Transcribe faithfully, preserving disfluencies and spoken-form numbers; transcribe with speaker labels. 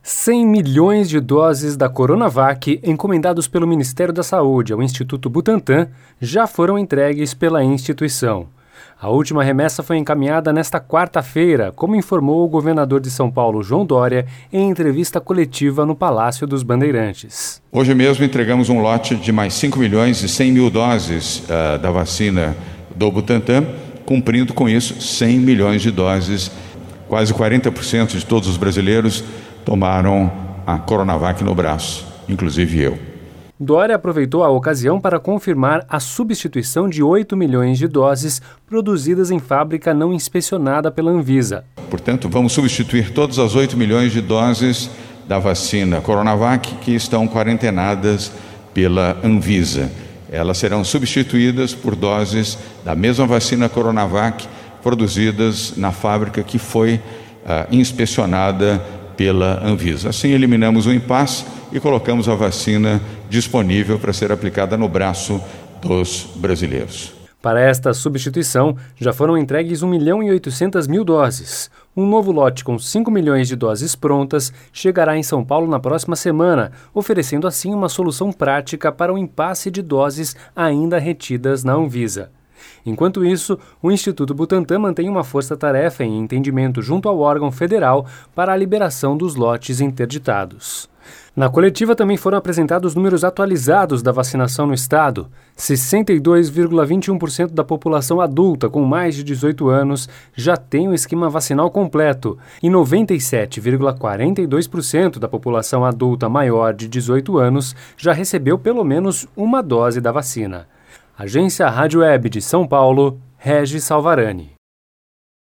Speaker 1: cem milhões de doses da Coronavac, encomendados pelo Ministério da Saúde ao Instituto Butantan, já foram entregues pela instituição. A última remessa foi encaminhada nesta quarta-feira, como informou o governador de São Paulo, João Dória, em entrevista coletiva no Palácio dos Bandeirantes.
Speaker 2: Hoje mesmo entregamos um lote de mais cinco milhões e cem mil doses uh, da vacina do Butantan, cumprindo com isso cem milhões de doses. Quase quarenta por cento de todos os brasileiros tomaram a Coronavac no braço, inclusive eu.
Speaker 1: Dória aproveitou a ocasião para confirmar a substituição de oito milhões de doses produzidas em fábrica não inspecionada pela Anvisa.
Speaker 2: Portanto, vamos substituir todas as oito milhões de doses da vacina Coronavac que estão quarentenadas pela Anvisa. Elas serão substituídas por doses da mesma vacina Coronavac produzidas na fábrica que foi uh, inspecionada pela Anvisa. Assim, eliminamos o impasse e colocamos a vacina disponível para ser aplicada no braço dos brasileiros.
Speaker 1: Para esta substituição, já foram entregues um milhão e oitocentas mil doses. Um novo lote com cinco milhões de doses prontas chegará em São Paulo na próxima semana, oferecendo assim uma solução prática para o impasse de doses ainda retidas na Anvisa. Enquanto isso, o Instituto Butantan mantém uma força-tarefa em entendimento junto ao órgão federal para a liberação dos lotes interditados. Na coletiva também foram apresentados números atualizados da vacinação no estado. sessenta e dois vírgula vinte e um por cento da população adulta com mais de dezoito anos já tem o esquema vacinal completo e noventa e sete vírgula quarenta e dois por cento da população adulta maior de dezoito anos já recebeu pelo menos uma dose da vacina. Agência Rádio Web de São Paulo, Regis Salvarani.